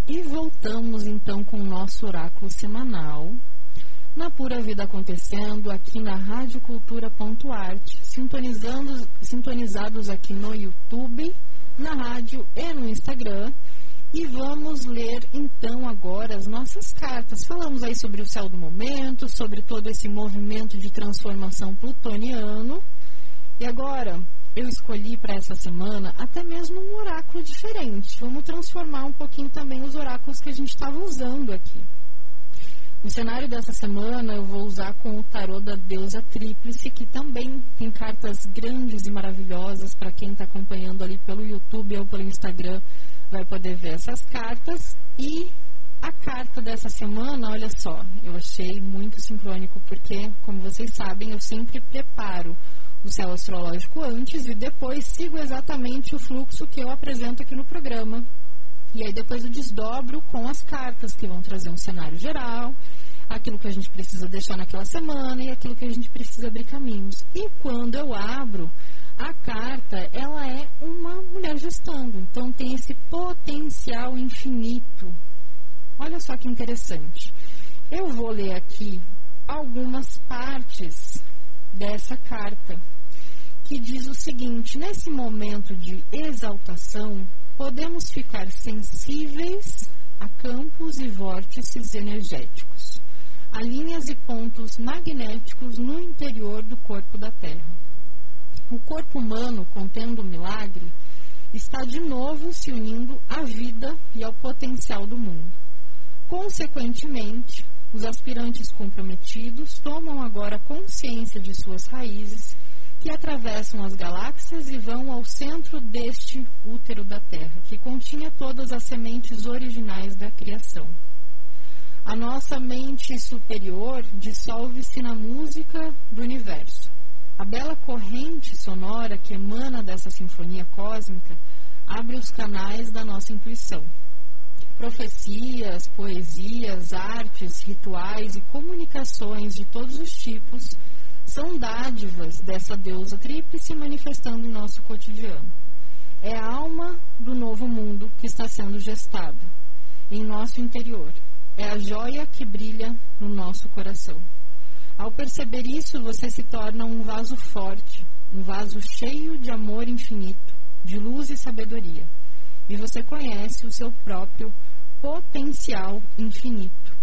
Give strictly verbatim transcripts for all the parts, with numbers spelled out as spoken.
E voltamos então com o nosso oráculo semanal, na Pura Vida Acontecendo, aqui na rádio cultura ponto arte, sintonizando, sintonizados aqui no YouTube, na rádio e no Instagram. E vamos ler então agora as nossas cartas. Falamos aí sobre o céu do momento, sobre todo esse movimento de transformação plutoniano. E agora eu escolhi para essa semana até mesmo um oráculo diferente. Vamos transformar um pouquinho também os oráculos que a gente estava usando aqui. O cenário dessa semana eu vou usar com o tarô da deusa Tríplice, que também tem cartas grandes e maravilhosas. Para quem está acompanhando ali pelo YouTube ou pelo Instagram, vai poder ver essas cartas. E a carta dessa semana, olha só, eu achei muito sincrônico, porque, como vocês sabem, eu sempre preparo o céu astrológico antes e depois sigo exatamente o fluxo que eu apresento aqui no programa. E aí depois eu desdobro com as cartas, que vão trazer um cenário geral, aquilo que a gente precisa deixar naquela semana e aquilo que a gente precisa abrir caminhos. E quando eu abro a carta, ela é uma mulher gestando, então tem esse potencial infinito. Olha só que interessante. Eu vou ler aqui algumas partes dessa carta, que diz o seguinte: nesse momento de exaltação, podemos ficar sensíveis a campos e vórtices energéticos, a linhas e pontos magnéticos no interior do corpo da Terra. O corpo humano, contendo o milagre, está de novo se unindo à vida e ao potencial do mundo. Consequentemente, os aspirantes comprometidos tomam agora consciência de suas raízes, que atravessam as galáxias e vão ao centro deste útero da Terra, que continha todas as sementes originais da criação. A nossa mente superior dissolve-se na música do universo. A bela corrente sonora que emana dessa sinfonia cósmica abre os canais da nossa intuição. Profecias, poesias, artes, rituais e comunicações de todos os tipos são dádivas dessa deusa tríplice manifestando em nosso cotidiano. É a alma do novo mundo que está sendo gestada em nosso interior. É a joia que brilha no nosso coração. Ao perceber isso, você se torna um vaso forte, um vaso cheio de amor infinito, de luz e sabedoria. E você conhece o seu próprio potencial infinito.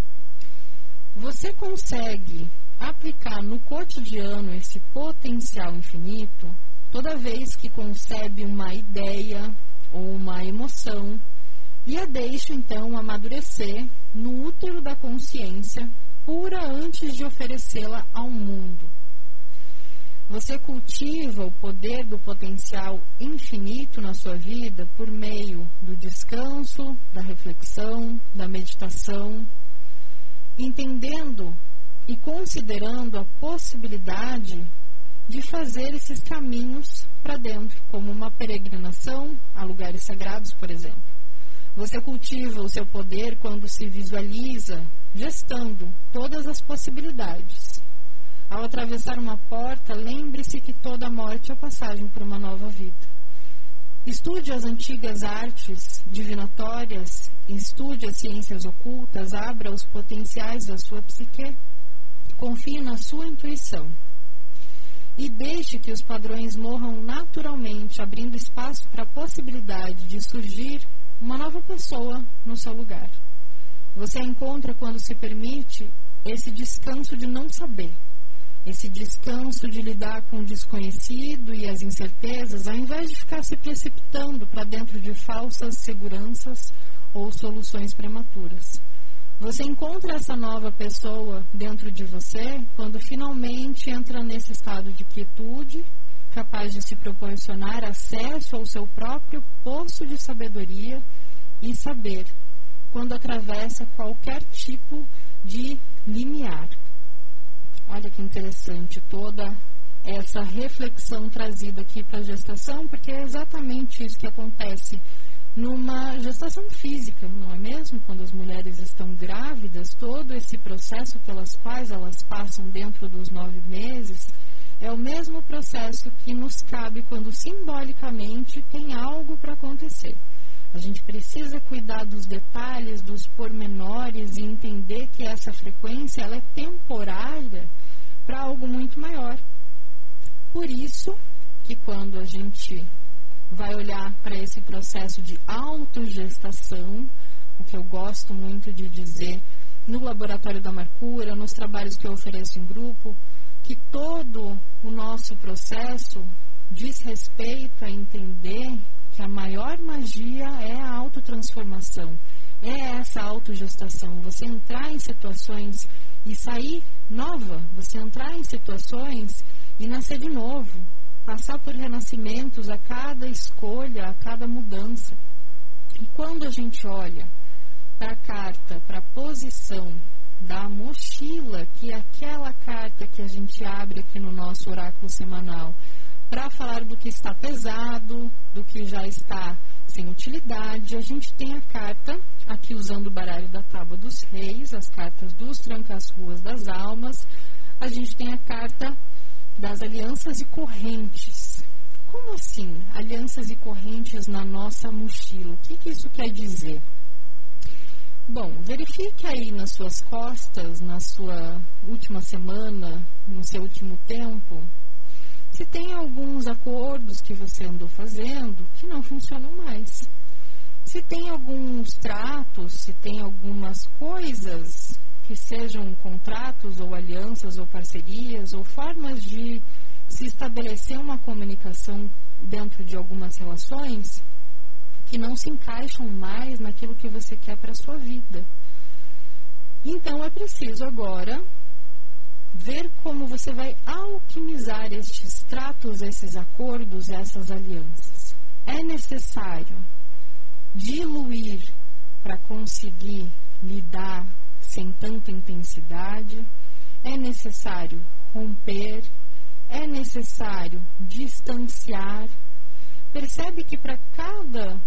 Você consegue aplicar no cotidiano esse potencial infinito toda vez que concebe uma ideia ou uma emoção e a deixa então amadurecer no útero da consciência pura antes de oferecê-la ao mundo. Você cultiva o poder do potencial infinito na sua vida por meio do descanso, da reflexão, da meditação, entendendo e considerando a possibilidade de fazer esses caminhos para dentro, como uma peregrinação a lugares sagrados, por exemplo. Você cultiva o seu poder quando se visualiza gestando todas as possibilidades. Ao atravessar uma porta, lembre-se que toda morte é passagem por uma nova vida. Estude as antigas artes divinatórias, estude as ciências ocultas, abra os potenciais da sua psique, confie na sua intuição e deixe que os padrões morram naturalmente, abrindo espaço para a possibilidade de surgir uma nova pessoa no seu lugar. Você a encontra quando se permite esse descanso de não saber, esse descanso de lidar com o desconhecido e as incertezas, ao invés de ficar se precipitando para dentro de falsas seguranças ou soluções prematuras. Você encontra essa nova pessoa dentro de você quando finalmente entra nesse estado de quietude, capaz de se proporcionar acesso ao seu próprio poço de sabedoria e saber, quando atravessa qualquer tipo de limiar. Olha que interessante toda essa reflexão trazida aqui para a gestação, porque é exatamente isso que acontece numa gestação física, não é mesmo? Quando as mulheres estão grávidas, todo esse processo pelas quais elas passam dentro dos nove meses é o mesmo processo que nos cabe quando simbolicamente tem algo para acontecer. A gente precisa cuidar dos detalhes, dos pormenores e entender que essa frequência ela é temporária para algo muito maior. Por isso que quando a gente vai olhar para esse processo de autogestação, o que eu gosto muito de dizer no Laboratório da Marcura, nos trabalhos que eu ofereço em grupo, que todo o nosso processo diz respeito a entender que a maior magia é a autotransformação, é essa autogestação, você entrar em situações e sair nova, você entrar em situações e nascer de novo, passar por renascimentos a cada escolha, a cada mudança. E quando a gente olha para a carta, para a posição da mochila, que é aquela carta que a gente abre aqui no nosso oráculo semanal, para falar do que está pesado, do que já está sem utilidade, a gente tem a carta, aqui usando o baralho da Tábua dos Reis, as cartas dos Trancas-Ruas das Almas, a gente tem a carta das alianças e correntes. Como assim, alianças e correntes na nossa mochila? O que, que isso quer dizer? Bom, verifique aí nas suas costas, na sua última semana, no seu último tempo, se tem alguns acordos que você andou fazendo que não funcionam mais. Se tem alguns tratos, se tem algumas coisas que sejam contratos ou alianças ou parcerias ou formas de se estabelecer uma comunicação dentro de algumas relações que não se encaixam mais naquilo que você quer para a sua vida. Então é preciso agora ver como você vai alquimizar estes tratos, esses acordos, essas alianças. É necessário diluir para conseguir lidar sem tanta intensidade, é necessário romper, é necessário distanciar. Percebe que para cada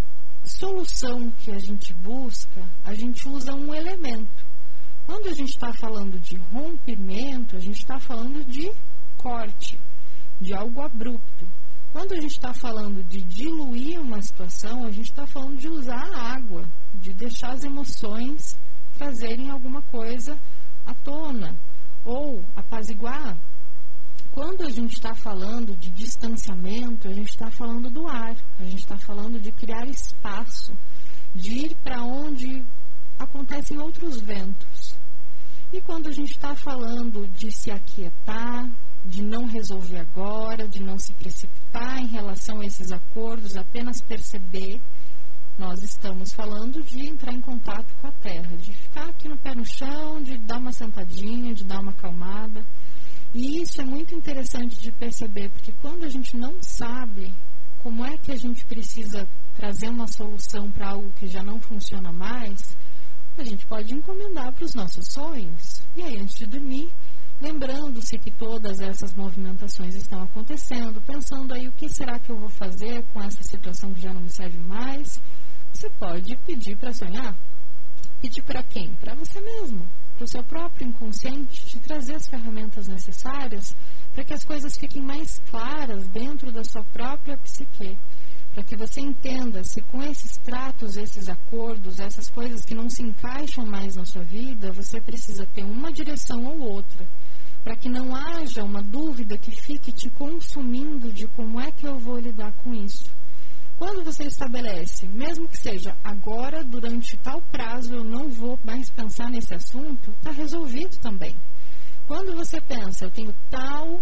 solução que a gente busca, a gente usa um elemento. Quando a gente está falando de rompimento, a gente está falando de corte, de algo abrupto. Quando a gente está falando de diluir uma situação, a gente está falando de usar a água, de deixar as emoções trazerem alguma coisa à tona, ou apaziguar. Quando a gente está falando de distanciamento, a gente está falando do ar, a gente está falando de criar espaço, de ir para onde acontecem outros ventos. E quando a gente está falando de se aquietar, de não resolver agora, de não se precipitar em relação a esses acordos, apenas perceber, nós estamos falando de entrar em contato com a terra, de ficar aqui no pé no chão, de dar uma sentadinha, de dar uma acalmada. E isso é muito interessante de perceber, porque quando a gente não sabe como é que a gente precisa trazer uma solução para algo que já não funciona mais, a gente pode encomendar para os nossos sonhos. E aí, antes de dormir, lembrando-se que todas essas movimentações estão acontecendo, pensando aí o que será que eu vou fazer com essa situação que já não me serve mais, você pode pedir para sonhar. Pedir para quem? Para você mesmo, para o seu próprio inconsciente, te trazer as ferramentas necessárias para que as coisas fiquem mais claras dentro da sua própria psique, para que você entenda se com esses tratos, esses acordos, essas coisas que não se encaixam mais na sua vida, você precisa ter uma direção ou outra, para que não haja uma dúvida que fique te consumindo de como é que eu vou lidar com isso. Quando você estabelece, mesmo que seja agora, durante tal prazo, eu não vou mais pensar nesse assunto, está resolvido também. Quando você pensa, eu tenho tal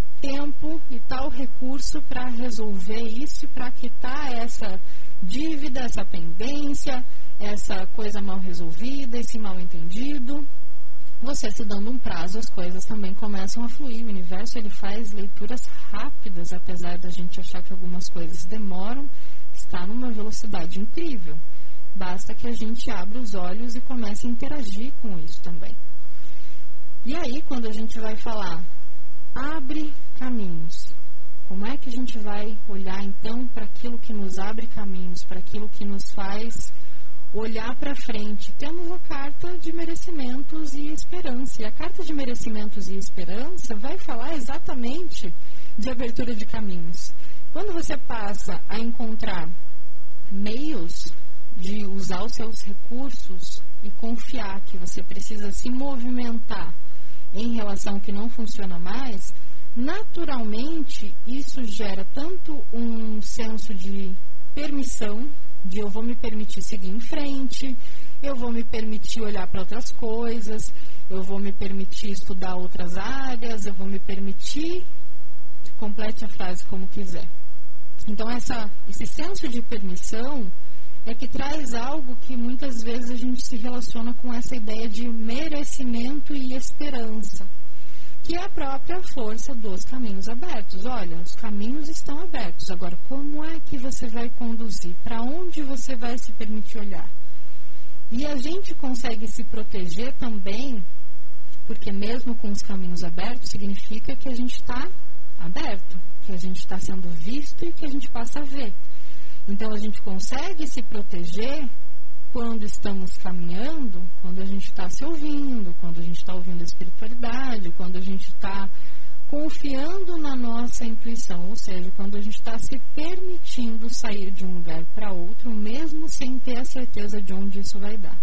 tempo e tal recurso para resolver isso, para quitar essa dívida, essa pendência, essa coisa mal resolvida, esse mal entendido, você se dando um prazo, as coisas também começam a fluir. O universo, ele faz leituras rápidas, apesar da gente achar que algumas coisas demoram, está numa velocidade incrível. Basta que a gente abra os olhos e comece a interagir com isso também. E aí, quando a gente vai falar, abre caminhos. Como é que a gente vai olhar, então, para aquilo que nos abre caminhos, para aquilo que nos faz olhar para frente? Temos a carta de merecimentos e esperança. E a carta de merecimentos e esperança vai falar exatamente de abertura de caminhos. Quando você passa a encontrar meios de usar os seus recursos e confiar que você precisa se movimentar em relação ao que não funciona mais, naturalmente isso gera tanto um senso de permissão, de eu vou me permitir seguir em frente, eu vou me permitir olhar para outras coisas, eu vou me permitir estudar outras áreas, eu vou me permitir, complete a frase como quiser. Então essa, esse senso de permissão é que traz algo que muitas vezes a gente se relaciona com essa ideia de merecimento e esperança, que é a própria força dos caminhos abertos. Olha, os caminhos estão abertos, agora como é que você vai conduzir? Para onde você vai se permitir olhar? E a gente consegue se proteger também, porque mesmo com os caminhos abertos, significa que a gente está aberto, que a gente está sendo visto e que a gente passa a ver. Então a gente consegue se proteger quando estamos caminhando, quando a gente está se ouvindo, quando a gente está ouvindo a espiritualidade, quando a gente está confiando na nossa intuição, ou seja, quando a gente está se permitindo sair de um lugar para outro, mesmo sem ter a certeza de onde isso vai dar.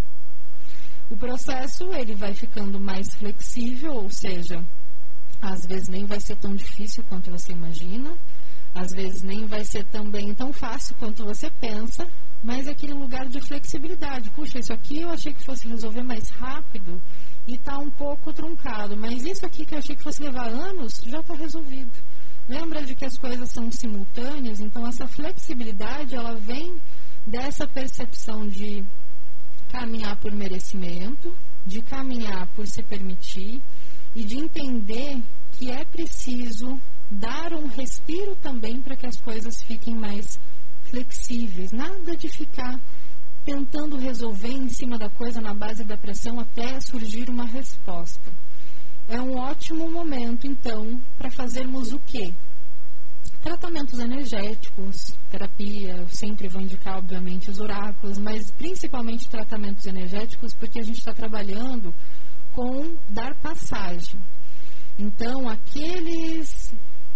O processo ele vai ficando mais flexível, ou seja, às vezes nem vai ser tão difícil quanto você imagina, às vezes nem vai ser também tão fácil quanto você pensa, mas é aquele lugar de flexibilidade. Puxa, isso aqui eu achei que fosse resolver mais rápido e está um pouco truncado, mas isso aqui que eu achei que fosse levar anos, já está resolvido. Lembra de que as coisas são simultâneas? Então essa flexibilidade, ela vem dessa percepção de caminhar por merecimento, de caminhar por se permitir e de entender que é preciso dar um respiro também para que as coisas fiquem mais flexíveis. Nada de ficar tentando resolver em cima da coisa na base da pressão até surgir uma resposta. É um ótimo momento, então, para fazermos o quê? Tratamentos energéticos, terapia, eu sempre vou indicar, obviamente, os oráculos, mas principalmente tratamentos energéticos, porque a gente está trabalhando com dar passagem. Então, aqueles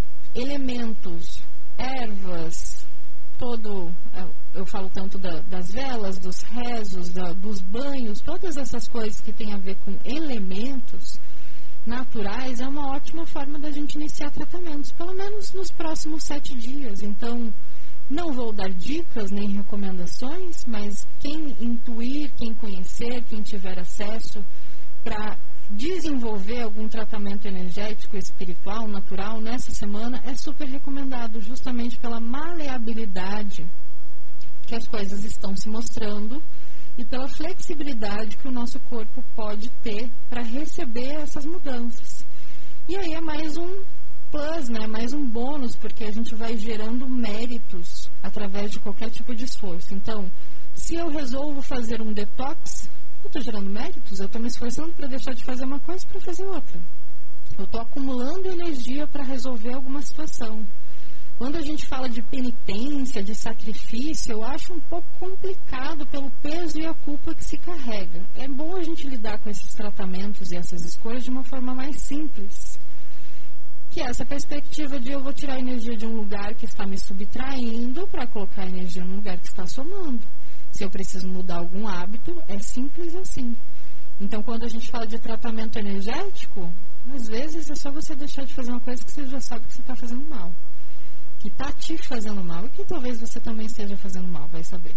elementos, ervas, todo, eu falo tanto da, das velas, dos rezos, da, dos banhos, todas essas coisas que têm a ver com elementos naturais, é uma ótima forma da gente iniciar tratamentos, pelo menos nos próximos sete dias. Então, não vou dar dicas nem recomendações, mas quem intuir, quem conhecer, quem tiver acesso para desenvolver algum tratamento energético, espiritual, natural, nessa semana, é super recomendado, justamente pela maleabilidade que as coisas estão se mostrando e pela flexibilidade que o nosso corpo pode ter para receber essas mudanças. E aí é mais um plus, né? Mais um bônus, porque a gente vai gerando méritos através de qualquer tipo de esforço. Então, se eu resolvo fazer um detox, eu estou gerando méritos, eu estou me esforçando para deixar de fazer uma coisa para fazer outra. Eu estou acumulando energia para resolver alguma situação. Quando a gente fala de penitência, de sacrifício, eu acho um pouco complicado pelo peso e a culpa que se carrega. É bom a gente lidar com esses tratamentos e essas escolhas de uma forma mais simples. Que é essa perspectiva de eu vou tirar energia de um lugar que está me subtraindo para colocar energia num lugar que está somando. Se eu preciso mudar algum hábito, é simples assim. Então, quando a gente fala de tratamento energético, às vezes é só você deixar de fazer uma coisa que você já sabe que você está fazendo mal. Que está te fazendo mal e que talvez você também esteja fazendo mal, vai saber.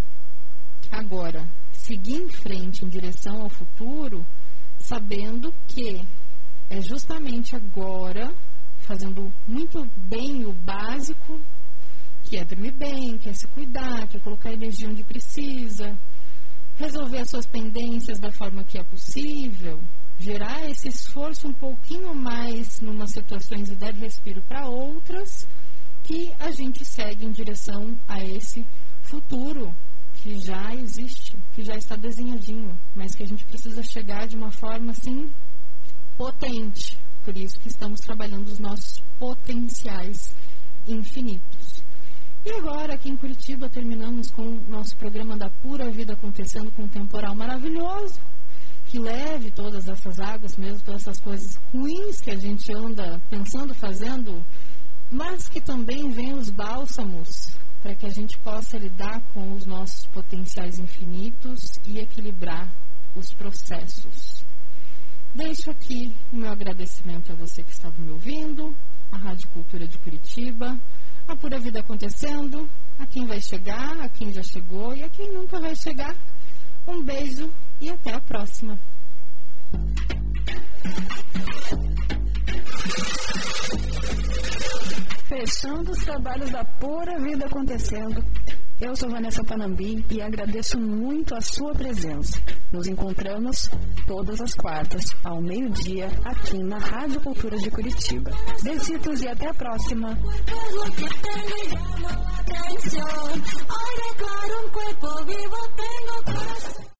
Agora, seguir em frente em direção ao futuro, sabendo que é justamente agora, fazendo muito bem o básico, que é dormir bem, que é se cuidar, que é colocar energia onde precisa, resolver as suas pendências da forma que é possível, gerar esse esforço um pouquinho mais numa situações e dar respiro para outras, que a gente segue em direção a esse futuro que já existe, que já está desenhadinho, mas que a gente precisa chegar de uma forma assim potente. Por isso que estamos trabalhando os nossos potenciais infinitos. E agora, aqui em Curitiba, terminamos com o nosso programa da Pura Vida Acontecendo, com um temporal maravilhoso, que leve todas essas águas, mesmo todas essas coisas ruins que a gente anda pensando, fazendo, mas que também vem os bálsamos para que a gente possa lidar com os nossos potenciais infinitos e equilibrar os processos. Deixo aqui o meu agradecimento a você que estava me ouvindo, a Rádio Cultura de Curitiba, a Pura Vida Acontecendo, a quem vai chegar, a quem já chegou e a quem nunca vai chegar. Um beijo e até a próxima. Fechando os trabalhos da Pura Vida Acontecendo, eu sou Vanessa Panambi e agradeço muito a sua presença. Nos encontramos todas as quartas, ao meio-dia, aqui na Rádio Cultura de Curitiba. Besitos e até a próxima. Hoy declaro un cuerpo vivo, tengo corazón.